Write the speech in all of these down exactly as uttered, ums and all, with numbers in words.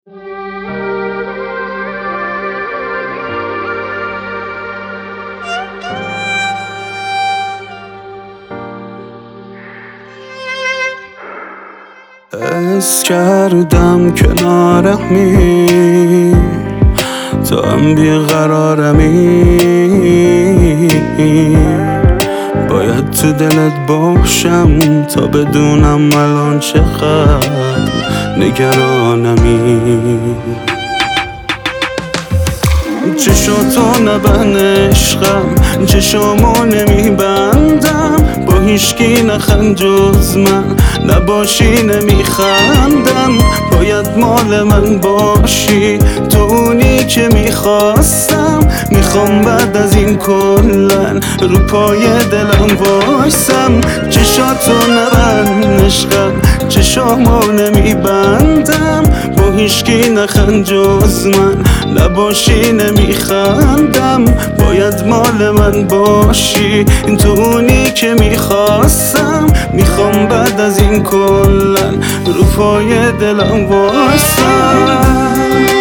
حس کردم کنارمی، تو هم بیقرارمی، باید تو دلت باشم تا بدونم الان چقدر نگرانمی. چشاتو نبند عشقم، چشامو نمیبندم، با هیچکی نخند جز من، نباشی نمیخندم. باید مال من باشی، تو اونی که میخواستم، میخوام بعد از این کلن رو پای دلم وایسم. چشاتو نبند عشقم، چشامو نمیبندم، با هیچکی نخند جز من، نباشی نمیخندم. باید مال من باشی، تو اونی که میخواستم، میخوام بعد از این کلن رو پای دلم وایسم.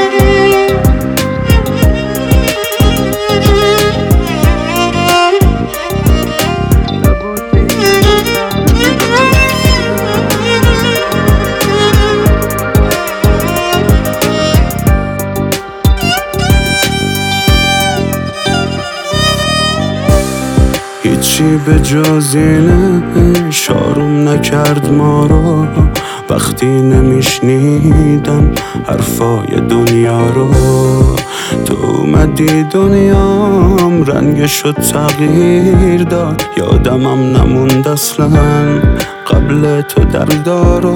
هیچی به جز اینه شاروم نکرد ما رو، وقتی نمیشنیدم حرفای دنیا رو. تو اومدی دنیام رنگشو تغییر داد، یادمم نموند اصلا قبل تو دلدارو.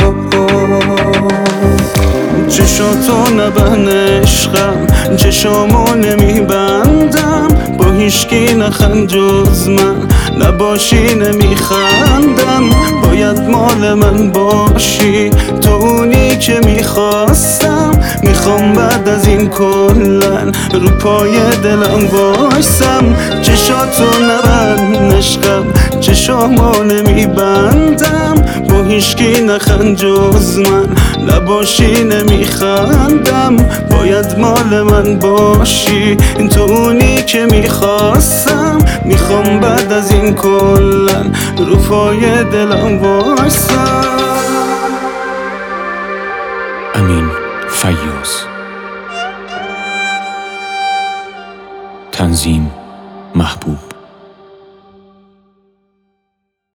چشاتو نبند عشقم، چشامو نمیبندم، با هیچکی نخند جز من، نباشی نمیخندم. باید مال من باشی، تو اونی که میخواستم، میخوام بعد از این کلن رو پای دلم وایسم. چشاتو نبند عشقم، چشامو نمیبندم، با هیچکی نخند جز من، نباشی نمیخندم. باید مال من باشی، تو اونی که میخواستم، میخوام بعد از این کلن رو پای دلم وایسم. امین فیاض. تنظیم محبوب.